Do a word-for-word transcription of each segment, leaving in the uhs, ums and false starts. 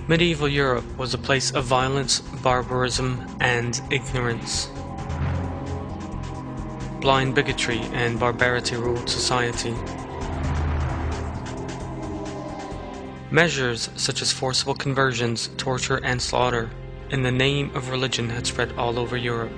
Medieval Europe was a place of violence, barbarism, and ignorance. Blind bigotry and barbarity ruled society. Measures such as forcible conversions, torture, and slaughter in the name of religion had spread all over Europe.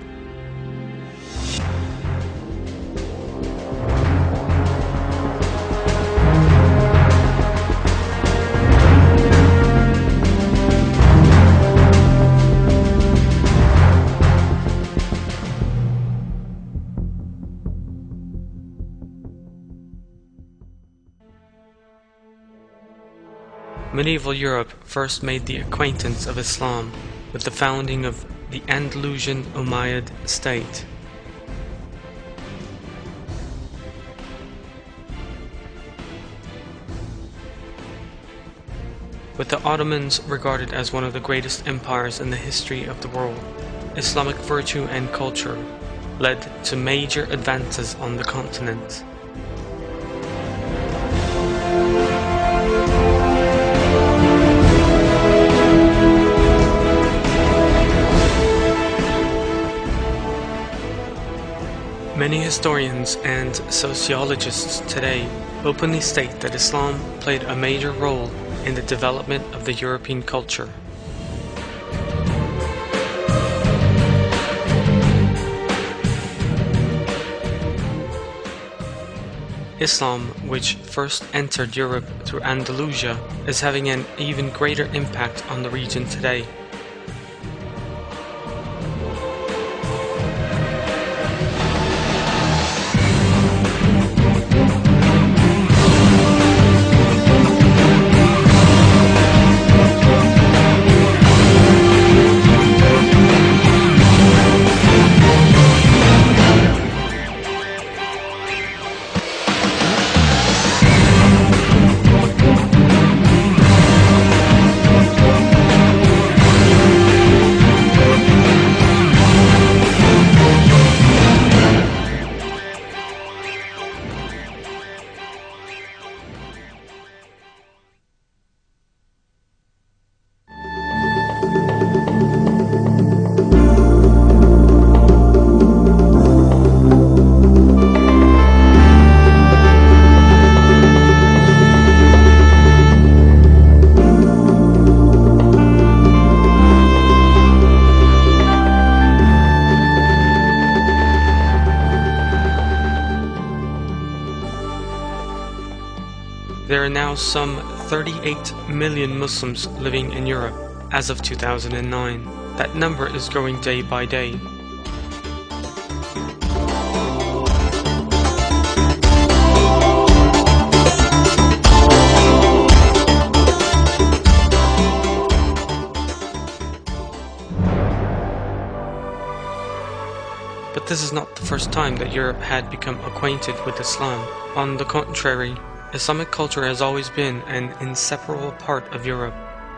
Medieval Europe first made the acquaintance of Islam with the founding of the Andalusian Umayyad state. With the Ottomans regarded as one of the greatest empires in the history of the world, Islamic virtue and culture led to major advances on the continent. Many historians and sociologists today openly state that Islam played a major role in the development of the European culture. Islam, which first entered Europe through Andalusia, is having an even greater impact on the region today. There are now some thirty-eight million Muslims living in Europe as of two thousand nine. That number is growing day by day. But this is not the first time that Europe had become acquainted with Islam. On the contrary, Islamic culture has always been an inseparable part of Europe.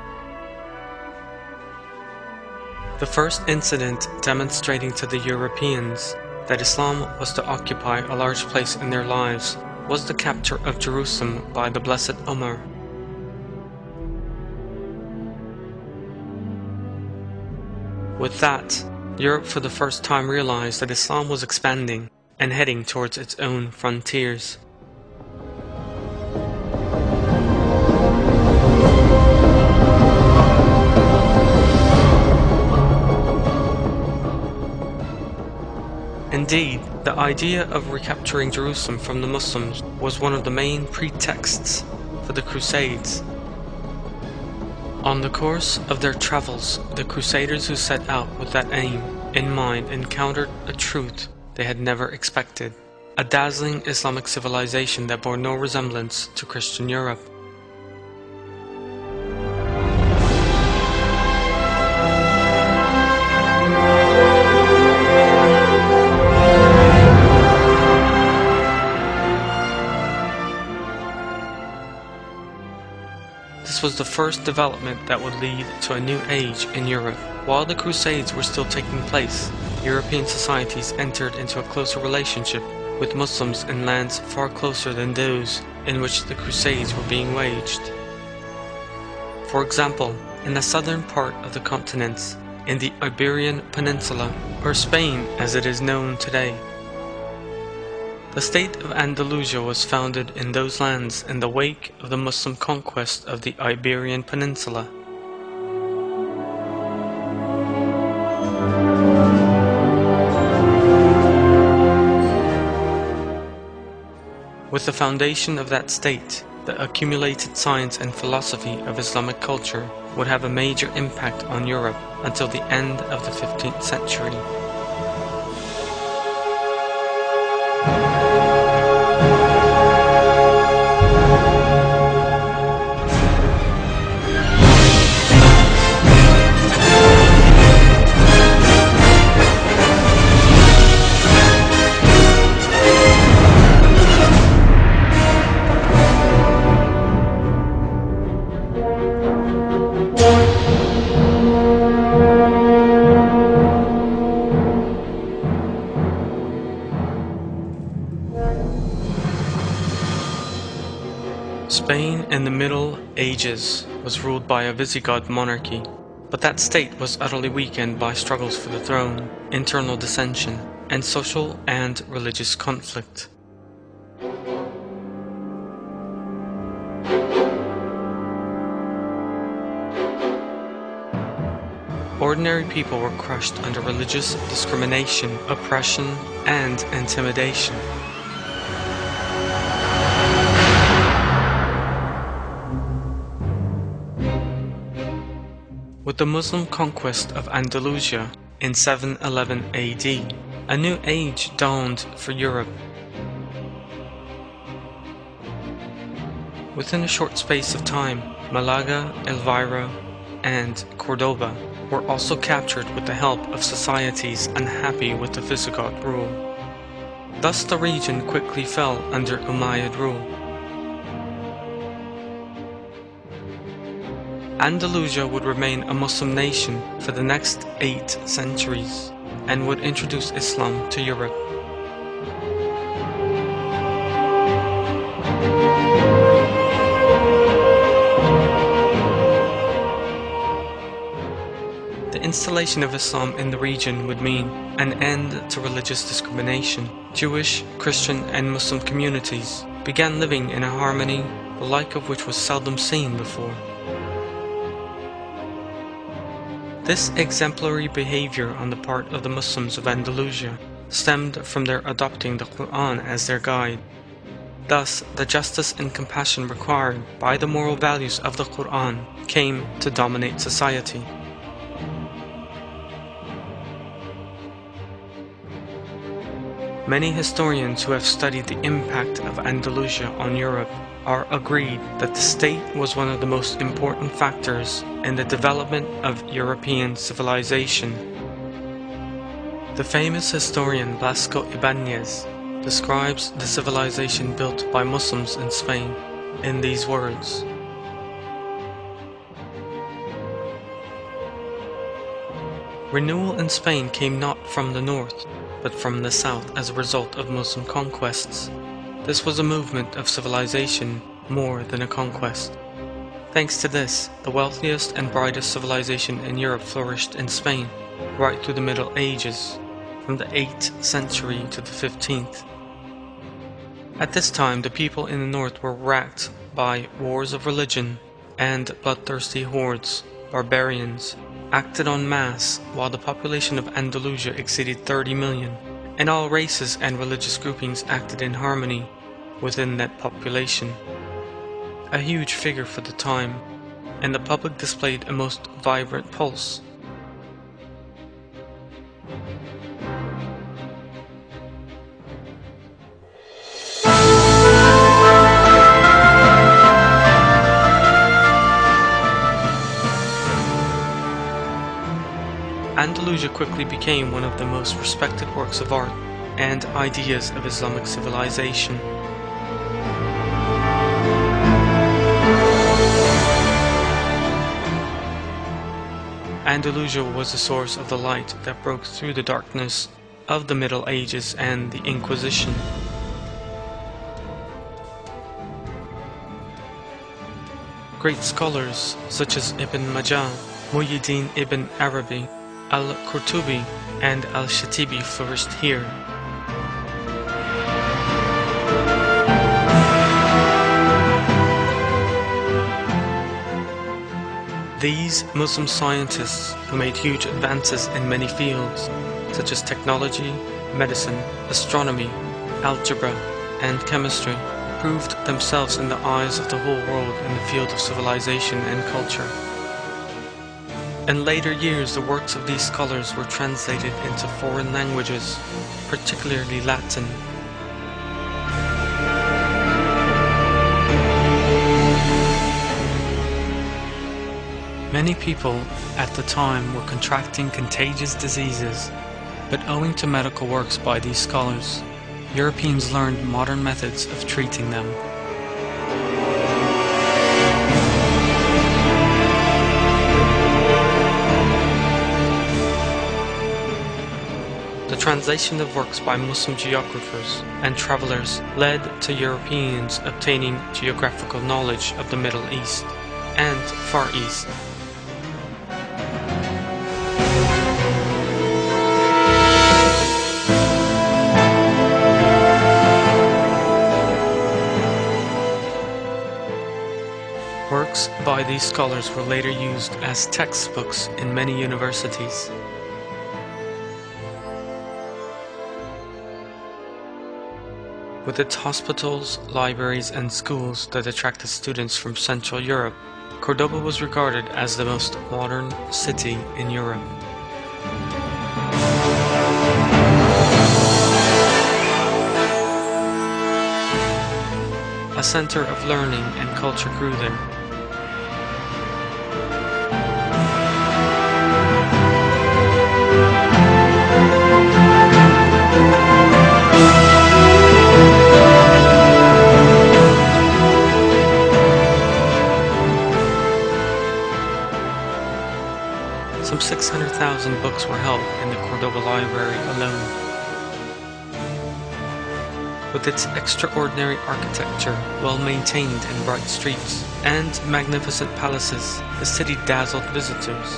The first incident demonstrating to the Europeans that Islam was to occupy a large place in their lives was the capture of Jerusalem by the Blessed Umar. With that, Europe for the first time realized that Islam was expanding and heading towards its own frontiers. Indeed, the idea of recapturing Jerusalem from the Muslims was one of the main pretexts for the Crusades. On the course of their travels, the Crusaders who set out with that aim in mind encountered a truth they had never expected: a dazzling Islamic civilization that bore no resemblance to Christian Europe. This was the first development that would lead to a new age in Europe. While the Crusades were still taking place, European societies entered into a closer relationship with Muslims in lands far closer than those in which the Crusades were being waged. For example, in the southern part of the continent, in the Iberian Peninsula, or Spain as it is known today. The state of Andalusia was founded in those lands in the wake of the Muslim conquest of the Iberian Peninsula. With the foundation of that state, the accumulated science and philosophy of Islamic culture would have a major impact on Europe until the end of the fifteenth century. Spain in the Middle Ages was ruled by a Visigoth monarchy, but that state was utterly weakened by struggles for the throne, internal dissension, and social and religious conflict. Ordinary people were crushed under religious discrimination, oppression, and intimidation. With the Muslim conquest of Andalusia in seven eleven A D, a new age dawned for Europe. Within a short space of time, Malaga, Elvira, and Cordoba were also captured with the help of societies unhappy with the Visigoth rule. Thus the region quickly fell under Umayyad rule. Andalusia would remain a Muslim nation for the next eight centuries and would introduce Islam to Europe. The installation of Islam in the region would mean an end to religious discrimination. Jewish, Christian, and Muslim communities began living in a harmony the like of which was seldom seen before. This exemplary behavior on the part of the Muslims of Andalusia stemmed from their adopting the Quran as their guide. Thus, the justice and compassion required by the moral values of the Quran came to dominate society. Many historians who have studied the impact of Andalusia on Europe are agreed that the state was one of the most important factors in the development of European civilization. The famous historian Blasco Ibáñez describes the civilization built by Muslims in Spain in these words: renewal in Spain came not from the north, but from the south as a result of Muslim conquests. This was a movement of civilization more than a conquest. Thanks to this, the wealthiest and brightest civilization in Europe flourished in Spain, right through the Middle Ages, from the eighth century to the fifteenth. At this time, the people in the north were racked by wars of religion, and bloodthirsty hordes, barbarians, acted en masse, while the population of Andalusia exceeded thirty million, and all races and religious groupings acted in harmony within that population. A huge figure for the time, and the public displayed a most vibrant pulse. Andalusia quickly became one of the most respected works of art and ideas of Islamic civilization. Andalusia was the source of the light that broke through the darkness of the Middle Ages and the Inquisition. great scholars such as Ibn Majah, Muhyiddin ibn Arabi, al-Qurtubi, and al-Shatibi flourished here. These Muslim scientists, who made huge advances in many fields, such as technology, medicine, astronomy, algebra, and chemistry, proved themselves in the eyes of the whole world in the field of civilization and culture. In later years, the works of these scholars were translated into foreign languages, particularly Latin. Many people at the time were contracting contagious diseases, but owing to medical works by these scholars, Europeans learned modern methods of treating them. The translation of works by Muslim geographers and travelers led to Europeans obtaining geographical knowledge of the Middle East and Far East. Works by these scholars were later used as textbooks in many universities. With its hospitals, libraries, and schools that attracted students from Central Europe, Cordoba was regarded as the most modern city in Europe. A center of learning and culture grew there. Some six hundred thousand books were held in the Cordoba Library alone. With its extraordinary architecture, well-maintained and bright streets, and magnificent palaces, the city dazzled visitors.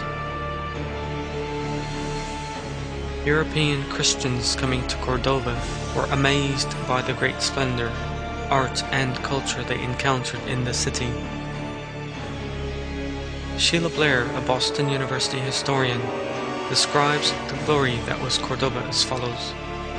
European Christians coming to Cordoba were amazed by the great splendor, art, and culture they encountered in the city. Sheila Blair, a Boston University historian, describes the glory that was Cordoba as follows.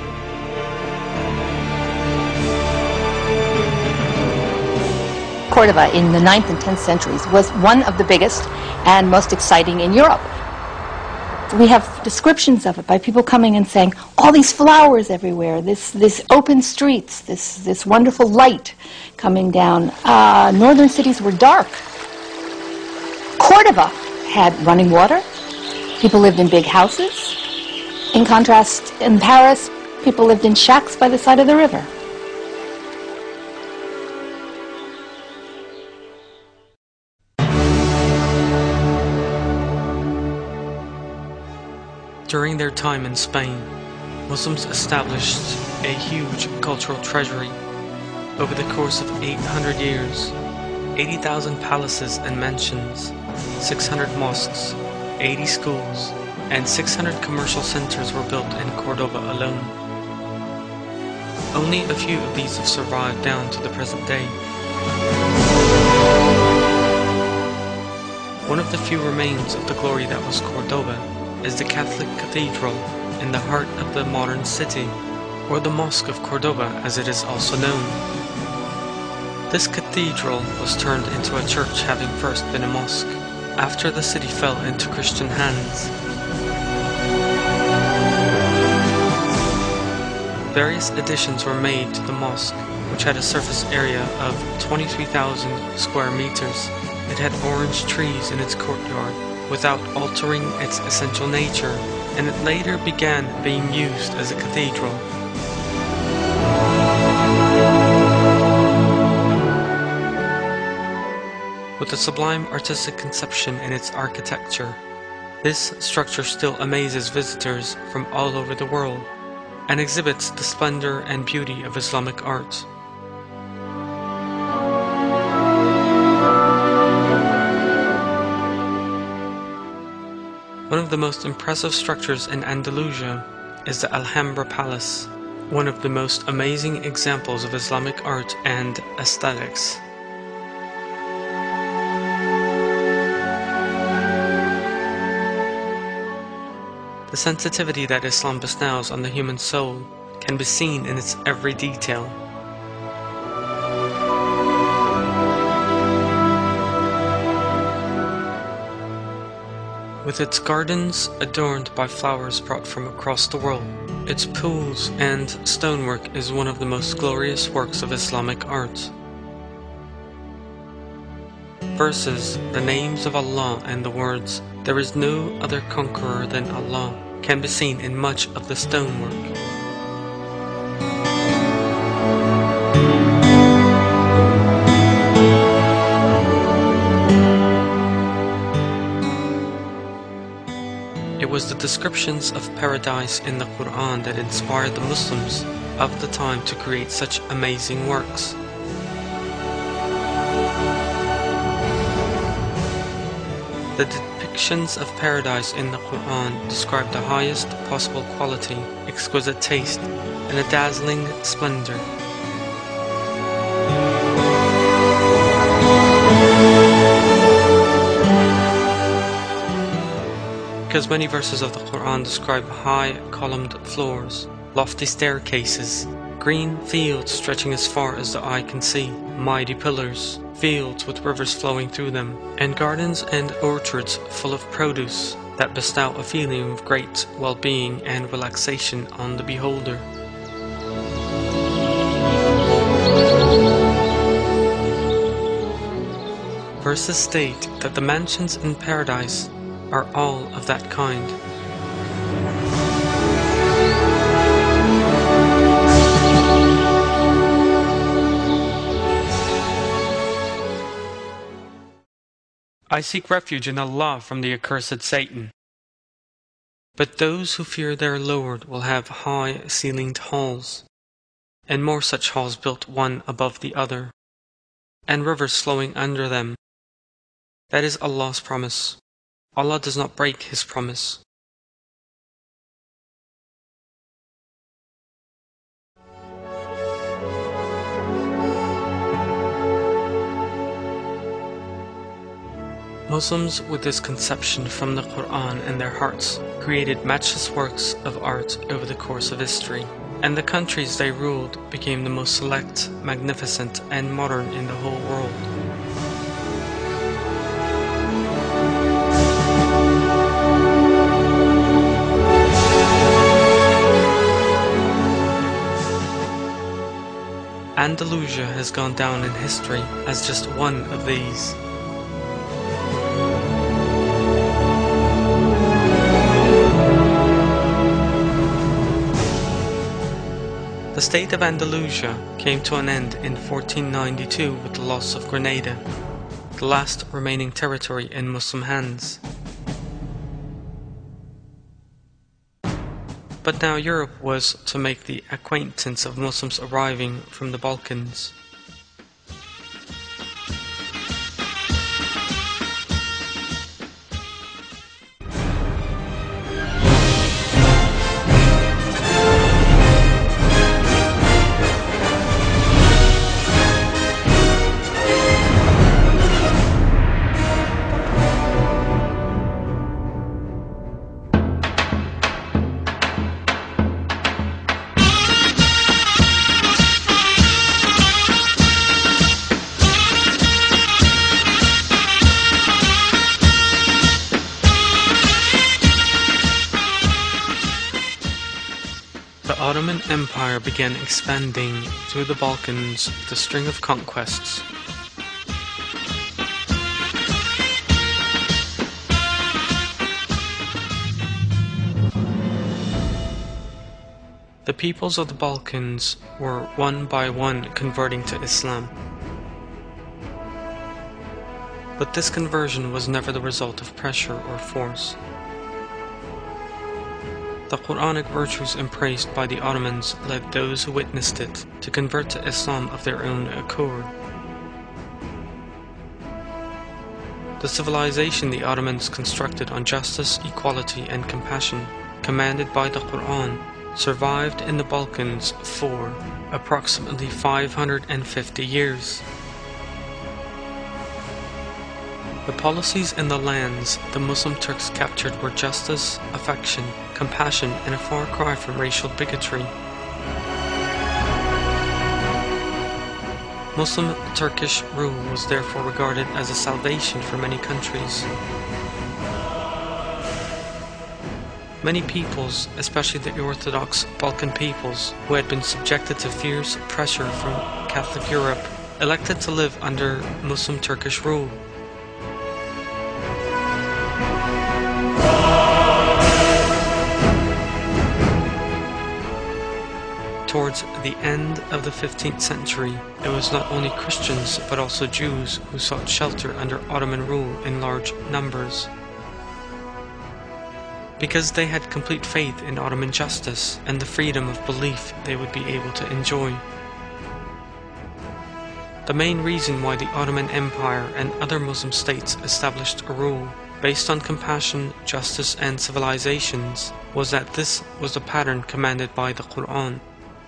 Cordoba in the ninth and tenth centuries was one of the biggest and most exciting in Europe. We have descriptions of it by people coming and saying, all these flowers everywhere, this, this open streets, this, this wonderful light coming down. Uh, northern cities were dark. Cordoba had running water. People lived in big houses. In contrast, in Paris, people lived in shacks by the side of the river. During their time in Spain, Muslims established a huge cultural treasury. Over the course of eight hundred years, eighty thousand palaces and mansions, six hundred mosques, eighty schools, and six hundred commercial centers were built in Cordoba alone. Only a few of these have survived down to the present day. One of the few remains of the glory that was Cordoba is the Catholic Cathedral in the heart of the modern city, or the Mosque of Cordoba as it is also known. This cathedral was turned into a church, having first been a mosque, after the city fell into Christian hands. Various additions were made to the mosque, which had a surface area of twenty-three thousand square meters. It had orange trees in its courtyard, without altering its essential nature, and it later began being used as a cathedral. With a sublime artistic conception in its architecture, this structure still amazes visitors from all over the world, and exhibits the splendor and beauty of Islamic art. of the most impressive structures in Andalusia is the Alhambra Palace, one of the most amazing examples of Islamic art and aesthetics. The sensitivity that Islam bestows on the human soul can be seen in its every detail. With its gardens adorned by flowers brought from across the world, its pools and stonework is one of the most glorious works of Islamic art. Verses, the names of Allah and the words, "There is no other conqueror than Allah," can be seen in much of the stonework. It was the descriptions of paradise in the Quran that inspired the Muslims of the time to create such amazing works. The depictions of paradise in the Quran describe the highest possible quality, exquisite taste, and a dazzling splendor. Because many verses of the Quran describe high columned floors, lofty staircases, green fields stretching as far as the eye can see, mighty pillars, fields with rivers flowing through them, and gardens and orchards full of produce that bestow a feeling of great well-being and relaxation on the beholder. Verses state that the mansions in paradise are all of that kind. I seek refuge in Allah from the accursed Satan. But those who fear their Lord will have high-ceilinged halls, and more such halls built one above the other, and rivers flowing under them. That is Allah's promise. Allah does not break His promise. Muslims with this conception from the Quran in their hearts created matchless works of art over the course of history, and the countries they ruled became the most select, magnificent, and modern in the whole world. Andalusia has gone down in history as just one of these. The state of Andalusia came to an end in fourteen ninety-two with the loss of Grenada, the last remaining territory in Muslim hands. But now Europe was to make the acquaintance of Muslims arriving from the Balkans. The Ottoman Empire began expanding through the Balkans with a string of conquests. The peoples of the Balkans were one by one converting to Islam. But this conversion was never the result of pressure or force. The Quranic virtues embraced by the Ottomans led those who witnessed it to convert to Islam of their own accord. The civilization the Ottomans constructed on justice, equality, and compassion, commanded by the Quran, survived in the Balkans for approximately five hundred fifty years. The policies in the lands the Muslim Turks captured were justice, affection, compassion, and a far cry from racial bigotry. Muslim Turkish rule was therefore regarded as a salvation for many countries. Many peoples, especially the Orthodox Balkan peoples, who had been subjected to fierce pressure from Catholic Europe, elected to live under Muslim Turkish rule. Towards the end of the fifteenth century, it was not only Christians but also Jews who sought shelter under Ottoman rule in large numbers, because they had complete faith in Ottoman justice and the freedom of belief they would be able to enjoy. The main reason why the Ottoman Empire and other Muslim states established a rule based on compassion, justice, and civilizations was that this was the pattern commanded by the Quran.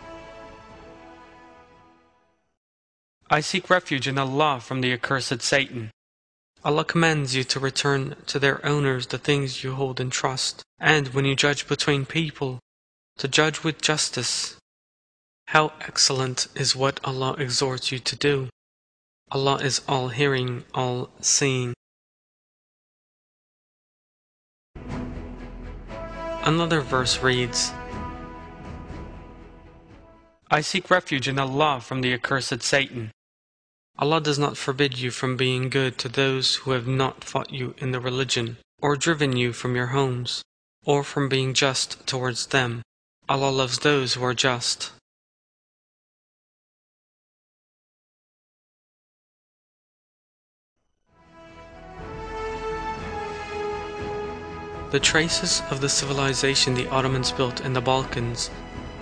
I seek refuge in Allah from the accursed Satan. Allah commands you to return to their owners the things you hold in trust, and when you judge between people, to judge with justice. How excellent is what Allah exhorts you to do. Allah is all-hearing, all-seeing. Another verse reads, I seek refuge in Allah from the accursed Satan. Allah does not forbid you from being good to those who have not fought you in the religion, or driven you from your homes, or from being just towards them. Allah loves those who are just. The traces of the civilization the Ottomans built in the Balkans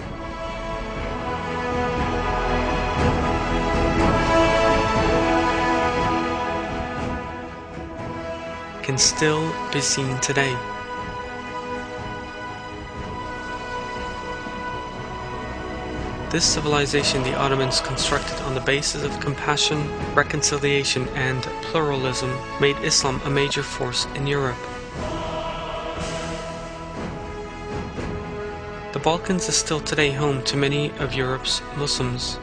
can still be seen today. This civilization the Ottomans constructed on the basis of compassion, reconciliation, and pluralism made Islam a major force in Europe. The Balkans is still today home to many of Europe's Muslims.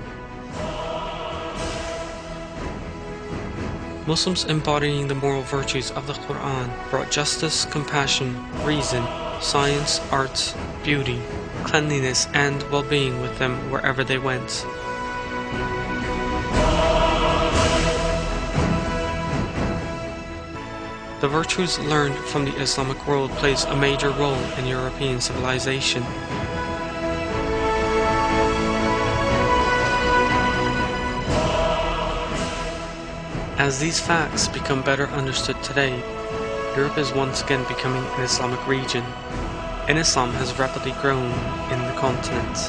Muslims embodying the moral virtues of the Quran brought justice, compassion, reason, science, arts, beauty, cleanliness, and well-being with them wherever they went. The virtues learned from the Islamic world plays a major role in European civilization. As these facts become better understood today, Europe is once again becoming an Islamic region, and Islam has rapidly grown in the continent.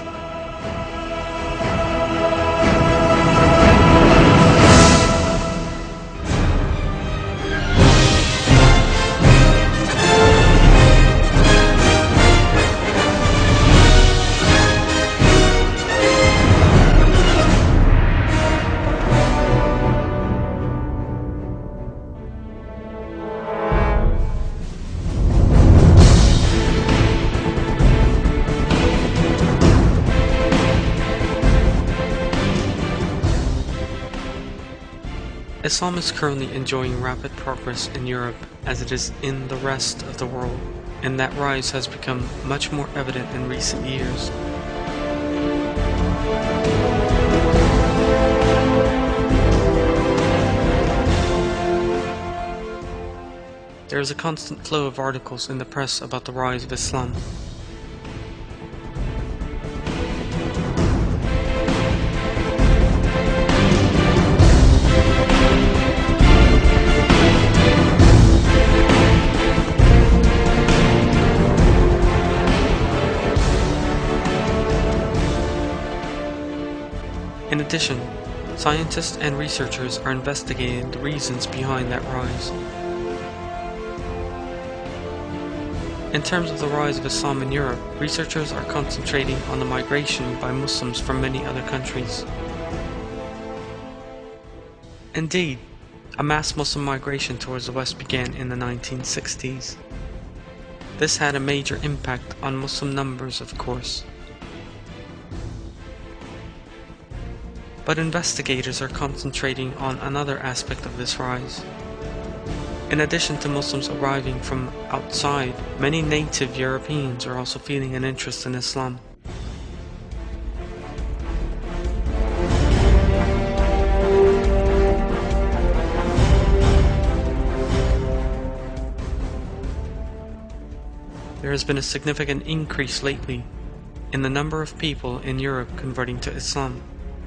Islam is currently enjoying rapid progress in Europe as it is in the rest of the world, and that rise has become much more evident in recent years. There is a constant flow of articles in the press about the rise of Islam. In addition, scientists and researchers are investigating the reasons behind that rise. In terms of the rise of Islam in Europe, researchers are concentrating on the migration by Muslims from many other countries. Indeed, a mass Muslim migration towards the West began in the nineteen sixties. This had a major impact on Muslim numbers, of course. But investigators are concentrating on another aspect of this rise. In addition to Muslims arriving from outside, many native Europeans are also feeling an interest in Islam. There has been a significant increase lately in the number of people in Europe converting to Islam.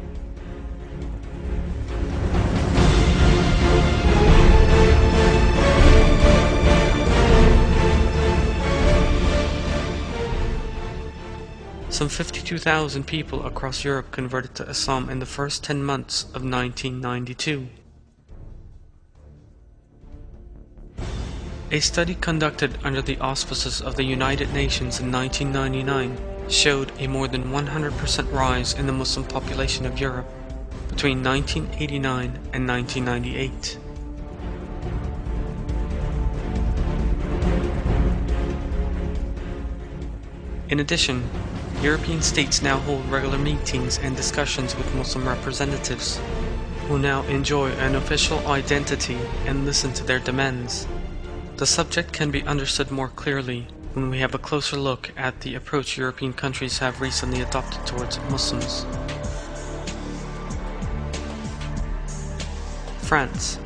Some fifty-two thousand people across Europe converted to Islam in the first ten months of nineteen ninety-two. A study conducted under the auspices of the United Nations in nineteen ninety-nine showed a more than one hundred percent rise in the Muslim population of Europe between nineteen eighty-nine and nineteen ninety-eight. In addition, European states now hold regular meetings and discussions with Muslim representatives, who now enjoy an official identity and listen to their demands. The subject can be understood more clearly when we have a closer look at the approach European countries have recently adopted towards Muslims. France.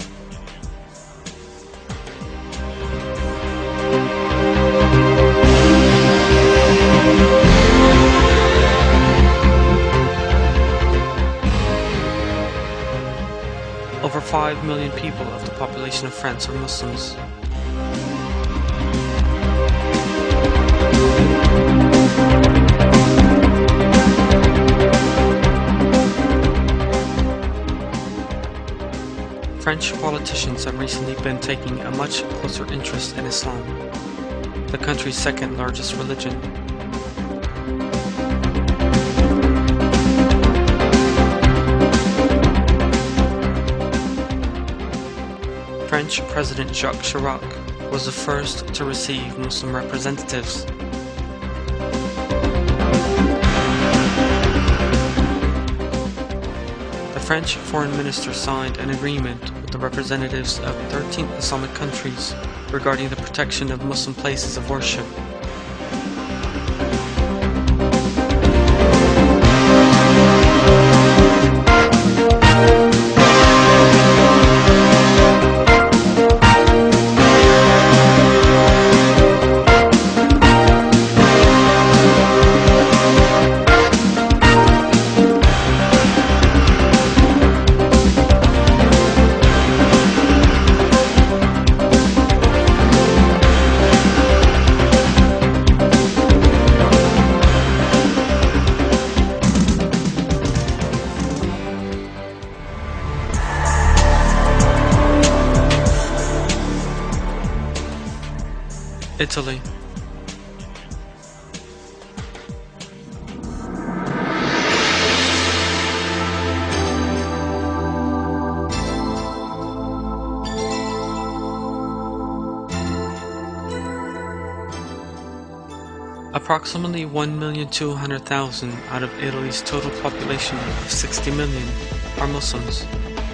Over five million people of the population of France are Muslims. French politicians have recently been taking a much closer interest in Islam, the country's second largest religion. French President Jacques Chirac was the first to receive Muslim representatives. The French foreign minister signed an agreement with the representatives of thirteen Islamic countries regarding the protection of Muslim places of worship. Italy. Approximately one million two hundred thousand out of Italy's total population of sixty million are Muslims.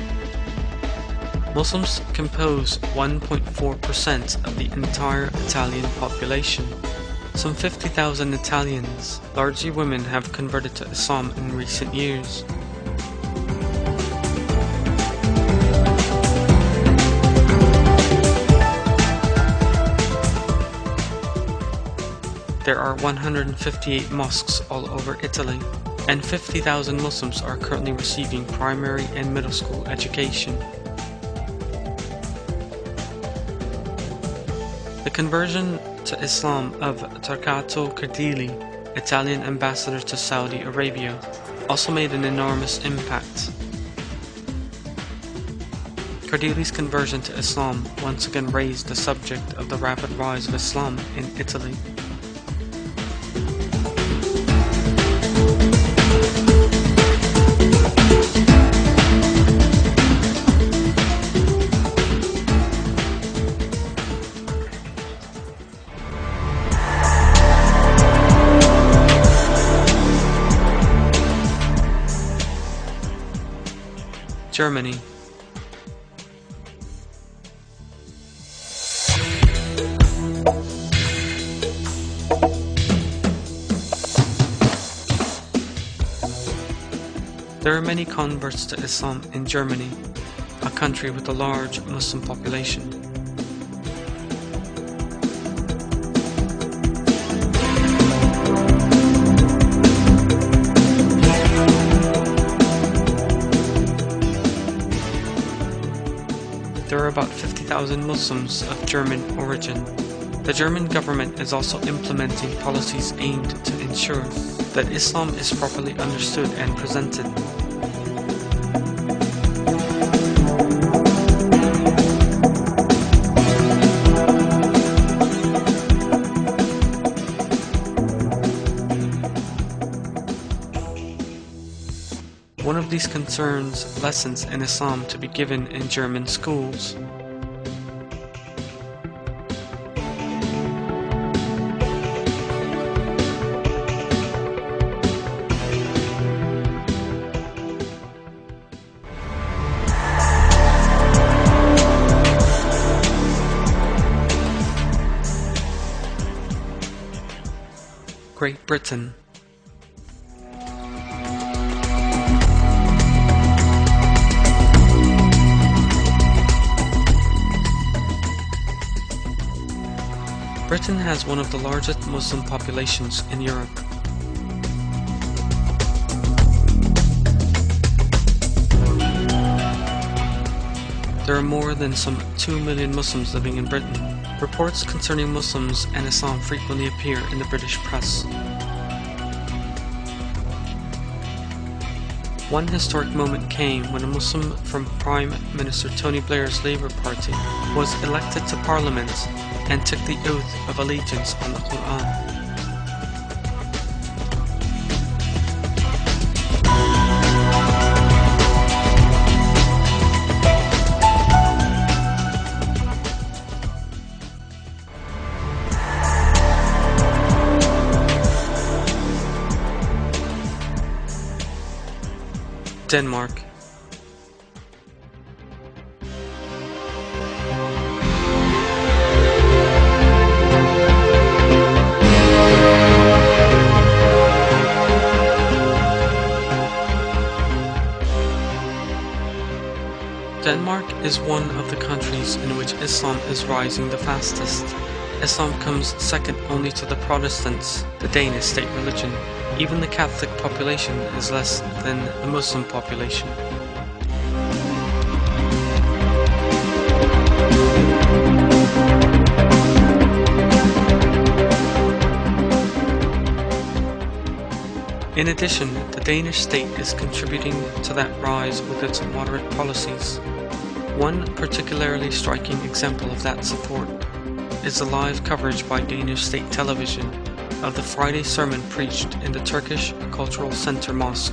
Muslims compose one point four percent of the entire Italian population. Some fifty thousand Italians, largely women, have converted to Islam in recent years. There are one hundred fifty-eight mosques all over Italy, and fifty thousand Muslims are currently receiving primary and middle school education. The conversion to Islam of Torquato Cardilli, Italian ambassador to Saudi Arabia, also made an enormous impact. Cardili's conversion to Islam once again raised the subject of the rapid rise of Islam in Italy. Germany. There are many converts to Islam in Germany, a country with a large Muslim population. There are about fifty thousand Muslims of German origin. The German government is also implementing policies aimed to ensure that Islam is properly understood and presented. One of these concerns lessons in Islam to be given in German schools. Great Britain. Britain has one of the largest Muslim populations in Europe. There are more than some two million Muslims living in Britain. Reports concerning Muslims and Islam frequently appear in the British press. One historic moment came when a Muslim from Prime Minister Tony Blair's Labour Party was elected to Parliament and took the oath of allegiance on the Quran. Denmark. Denmark is one of the countries in which Islam is rising the fastest. Islam comes second only to the Protestants, the Danish state religion. Even the Catholic population is less than the Muslim population. In addition, the Danish state is contributing to that rise with its moderate policies. One particularly striking example of that support is the live coverage by Danish state television of the Friday sermon preached in the Turkish Cultural Center Mosque.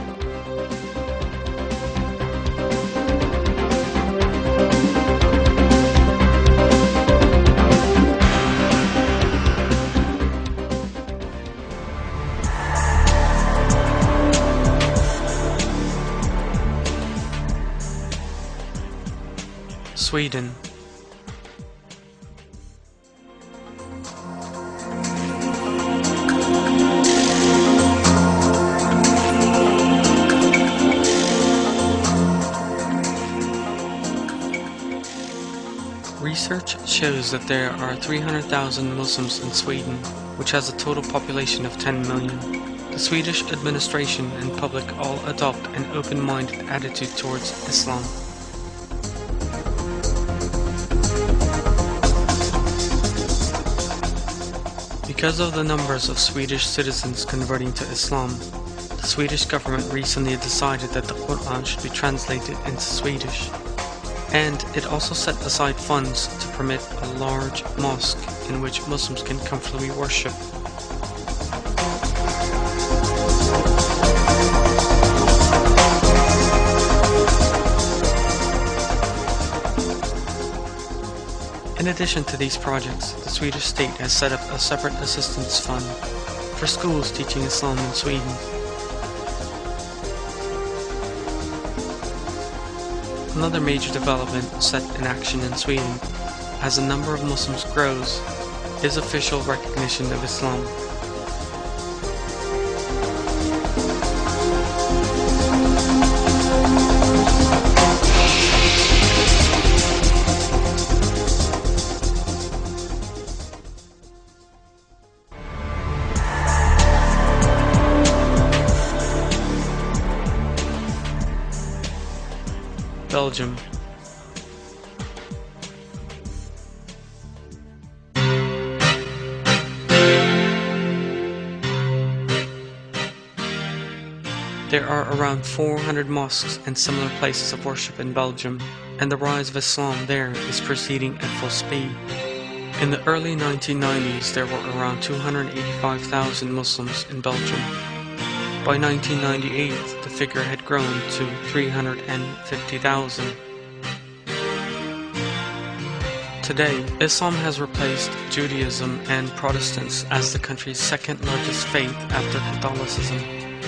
Sweden. Research shows that there are three hundred thousand Muslims in Sweden, which has a total population of ten million. The Swedish administration and public all adopt an open-minded attitude towards Islam. Because of the numbers of Swedish citizens converting to Islam, the Swedish government recently decided that the Quran should be translated into Swedish. and it also set aside funds to permit a large mosque in which Muslims can comfortably worship. In addition to these projects, the Swedish state has set up a separate assistance fund for schools teaching Islam in Sweden. Another major development set in action in Sweden, as the number of Muslims grows, is official recognition of Islam. Belgium. There are around four hundred mosques and similar places of worship in Belgium, and the rise of Islam there is proceeding at full speed. In the early nineteen nineties, there were around two hundred eighty-five thousand Muslims in Belgium. By nineteen ninety-eight, the figure had grown to three hundred fifty thousand. Today, Islam has replaced Judaism and Protestants as the country's second largest faith after Catholicism.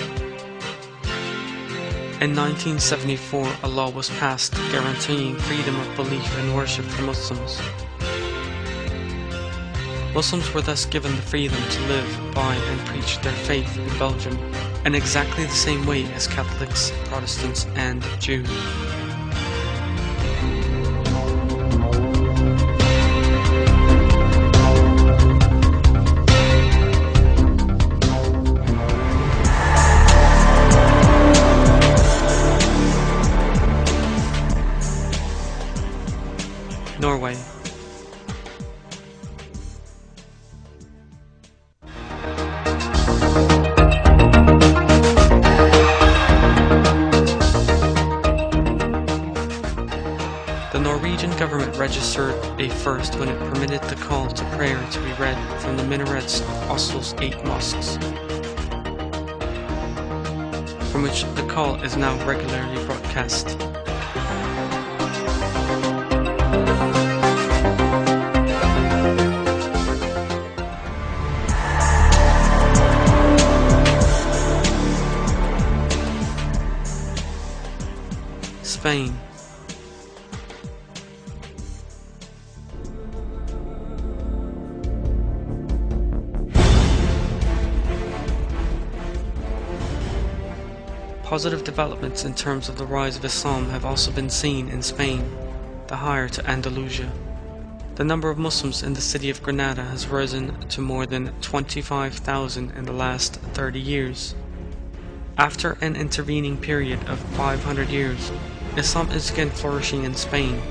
In nineteen seventy-four, a law was passed guaranteeing freedom of belief and worship for Muslims. Muslims were thus given the freedom to live by and preach their faith in Belgium, in exactly the same way as Catholics, Protestants, and Jews. Norway. The Norwegian government registered a first when it permitted the call to prayer to be read from the minarets of Oslo's eight mosques, from which the call is now regularly broadcast. Spain. Positive developments in terms of the rise of Islam have also been seen in Spain, the heir to Andalusia. The number of Muslims in the city of Granada has risen to more than twenty-five thousand in the last thirty years. After an intervening period of five hundred years, Islam is again flourishing in Spain.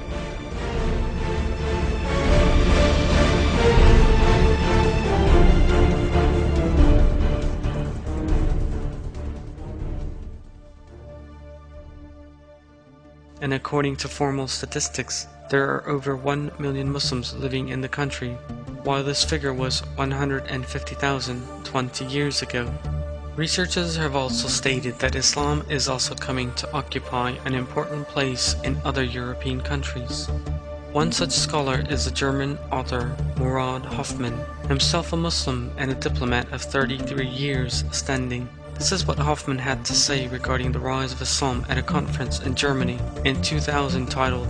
And according to formal statistics, there are over one million Muslims living in the country, while this figure was one hundred fifty thousand twenty years ago. Researchers have also stated that Islam is also coming to occupy an important place in other European countries. One such scholar is the German author Murad Hoffmann, himself a Muslim and a diplomat of thirty-three years standing. This is what Hoffmann had to say regarding the rise of Islam at a conference in Germany in two thousand titled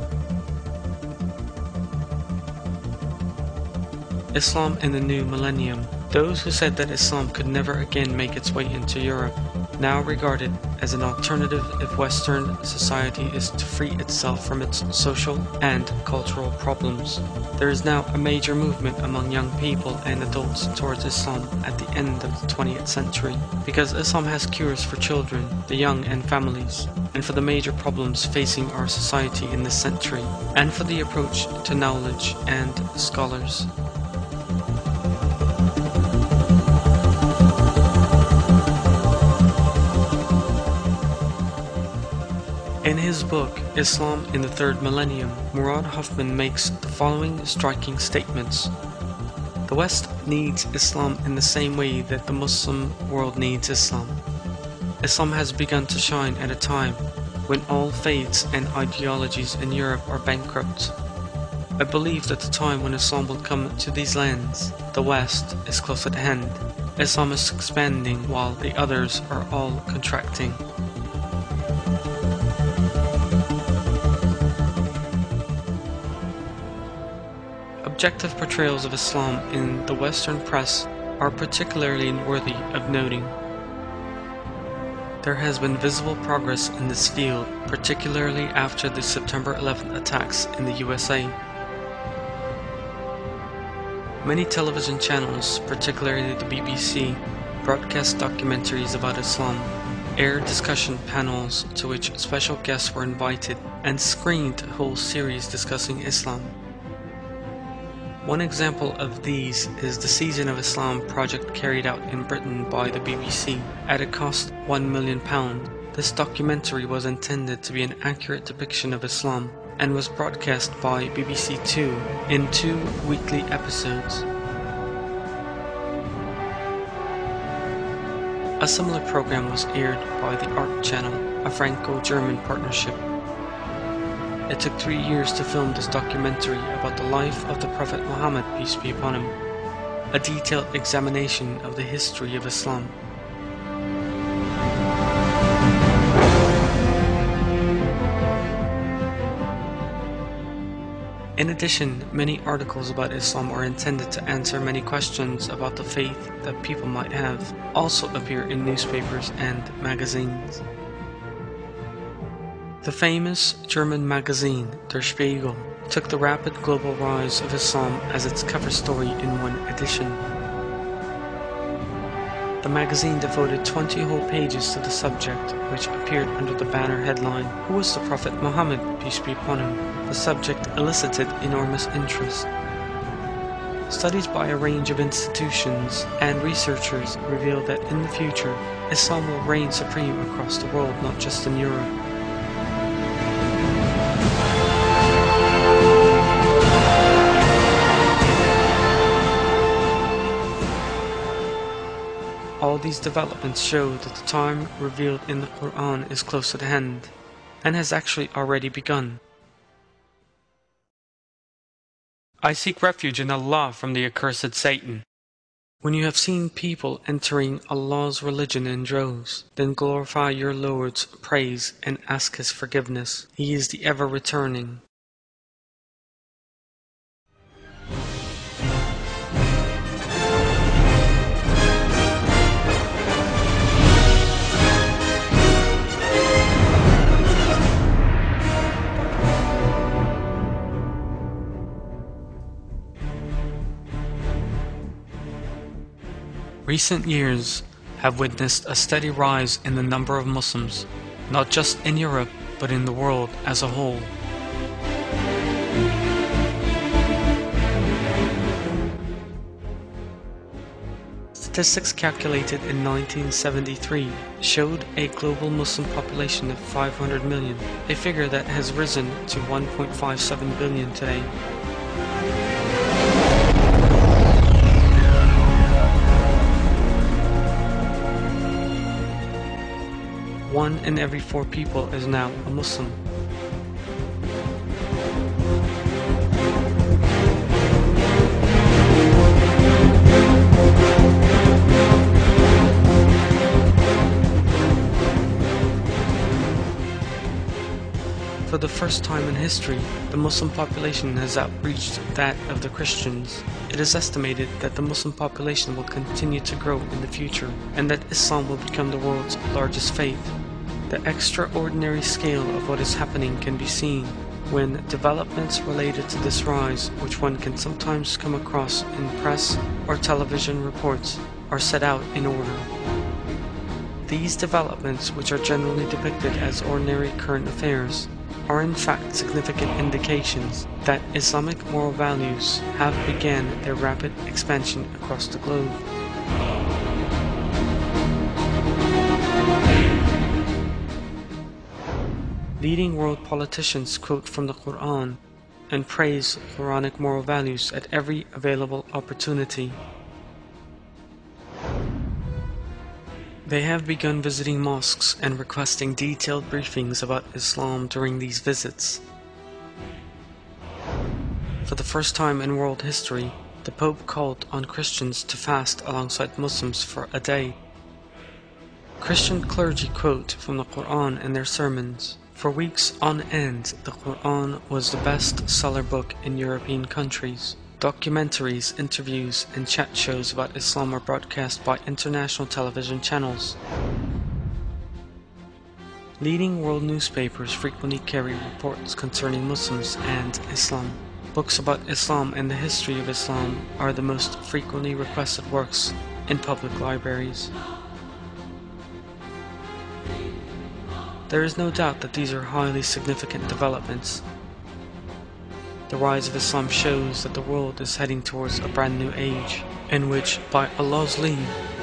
Islam in the New Millennium. Those who said that Islam could never again make its way into Europe now regard it as an alternative if Western society is to free itself from its social and cultural problems. There is now a major movement among young people and adults towards Islam at the end of the twentieth century, because Islam has cures for children, the young and families, and for the major problems facing our society in this century, and for the approach to knowledge and scholars. In his book, Islam in the Third Millennium, Murad Hoffman makes the following striking statements. The West needs Islam in the same way that the Muslim world needs Islam. Islam has begun to shine at a time when all faiths and ideologies in Europe are bankrupt. I believe that the time when Islam will come to these lands, the West, is close at hand. Islam is expanding while the others are all contracting. Objective portrayals of Islam in the Western press are particularly worthy of noting. There has been visible progress in this field, particularly after the September eleventh attacks in the U S A. Many television channels, particularly the B B C, broadcast documentaries about Islam, aired discussion panels to which special guests were invited, and screened whole series discussing Islam. One example of these is the Season of Islam project carried out in Britain by the B B C at a cost of one million pounds. This documentary was intended to be an accurate depiction of Islam and was broadcast by B B C Two in two weekly episodes. A similar program was aired by the Art Channel, a Franco-German partnership. It took three years to film this documentary about the life of the Prophet Muhammad, peace be upon him, a detailed examination of the history of Islam. In addition, many articles about Islam are intended to answer many questions about the faith that people might have, also appear in newspapers and magazines. The famous German magazine Der Spiegel took the rapid global rise of Islam as its cover story in one edition. The magazine devoted twenty whole pages to the subject, which appeared under the banner headline, "Who was the Prophet Muhammad, peace be upon him?" The subject elicited enormous interest. Studies by a range of institutions and researchers reveal that in the future, Islam will reign supreme across the world, not just in Europe. All these developments show that the time revealed in the Quran is close at hand, and has actually already begun. I seek refuge in Allah from the accursed Satan. When you have seen people entering Allah's religion in droves, then glorify your Lord's praise and ask His forgiveness. He is the ever-returning. Recent years have witnessed a steady rise in the number of Muslims, not just in Europe, but in the world as a whole. Statistics calculated in nineteen seventy-three showed a global Muslim population of five hundred million, a figure that has risen to one point five seven billion today. One in every four people is now a Muslim. For the first time in history, the Muslim population has outreached that of the Christians. It is estimated that the Muslim population will continue to grow in the future, and that Islam will become the world's largest faith. The extraordinary scale of what is happening can be seen when developments related to this rise, which one can sometimes come across in press or television reports, are set out in order. These developments, which are generally depicted as ordinary current affairs, are in fact significant indications that Islamic moral values have begun their rapid expansion across the globe. Leading world politicians quote from the Quran and praise Quranic moral values at every available opportunity. They have begun visiting mosques and requesting detailed briefings about Islam during these visits. For the first time in world history, the Pope called on Christians to fast alongside Muslims for a day. Christian clergy quote from the Quran in their sermons. For weeks on end, the Quran was the best-seller book in European countries. Documentaries, interviews, and chat shows about Islam are broadcast by international television channels. Leading world newspapers frequently carry reports concerning Muslims and Islam. Books about Islam and the history of Islam are the most frequently requested works in public libraries. There is no doubt that these are highly significant developments. The rise of Islam shows that the world is heading towards a brand new age, in which, by Allah's leave,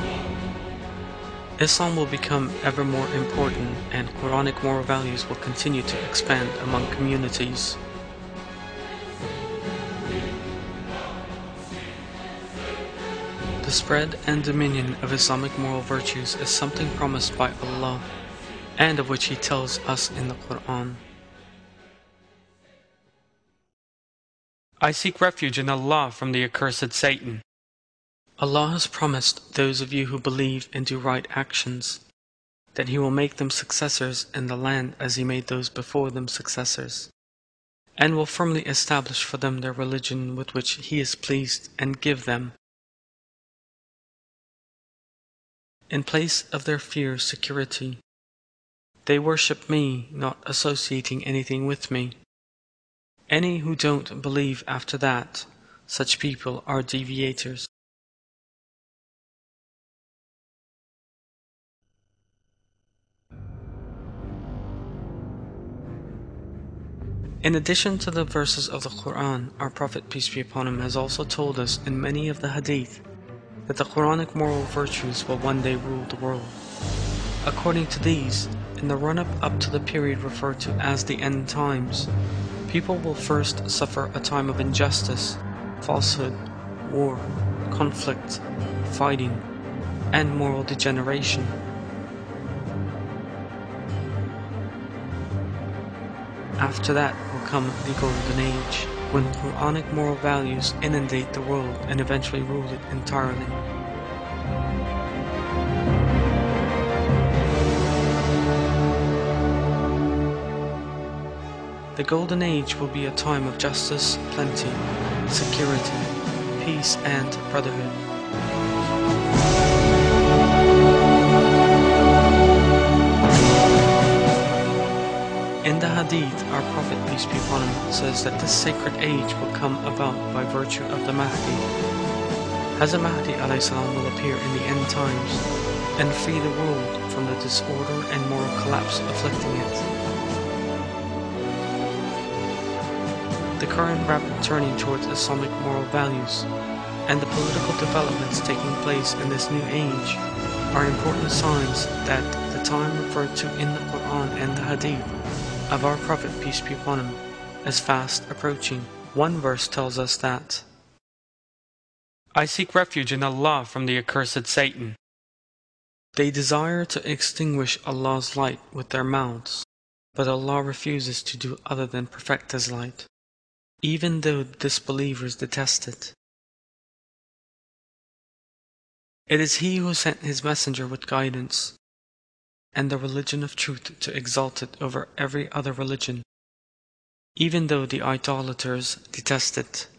Islam will become ever more important and Quranic moral values will continue to expand among communities. The spread and dominion of Islamic moral virtues is something promised by Allah, and of which He tells us in the Quran. I seek refuge in Allah from the accursed Satan. Allah has promised those of you who believe and do right actions that He will make them successors in the land as He made those before them successors, and will firmly establish for them their religion with which He is pleased and give them, in place of their fear, security. They worship me, not associating anything with me. Any who don't believe after that, such people are deviators. In addition to the verses of the Quran, our Prophet, peace be upon him, has also told us in many of the Hadith that the Quranic moral virtues will one day rule the world. According to these, in the run-up up to the period referred to as the end times, people will first suffer a time of injustice, falsehood, war, conflict, fighting, and moral degeneration. After that will come the Golden Age, when Quranic moral values inundate the world and eventually rule it entirely. The Golden Age will be a time of justice, plenty, security, peace, and brotherhood. In the Hadith, our Prophet, peace be upon him, says that this sacred age will come about by virtue of the Mahdi. Hazrat Mahdi alayhi salam will appear in the end times and free the world from the disorder and moral collapse afflicting it. The current rapid turning towards Islamic moral values and the political developments taking place in this new age are important signs that the time referred to in the Quran and the Hadith of our Prophet, peace be upon him, is fast approaching. One verse tells us that, I seek refuge in Allah from the accursed Satan. They desire to extinguish Allah's light with their mouths, but Allah refuses to do other than perfect His light, even though disbelievers detest it. It is He who sent His messenger with guidance and the religion of truth to exalt it over every other religion, even though the idolaters detest it.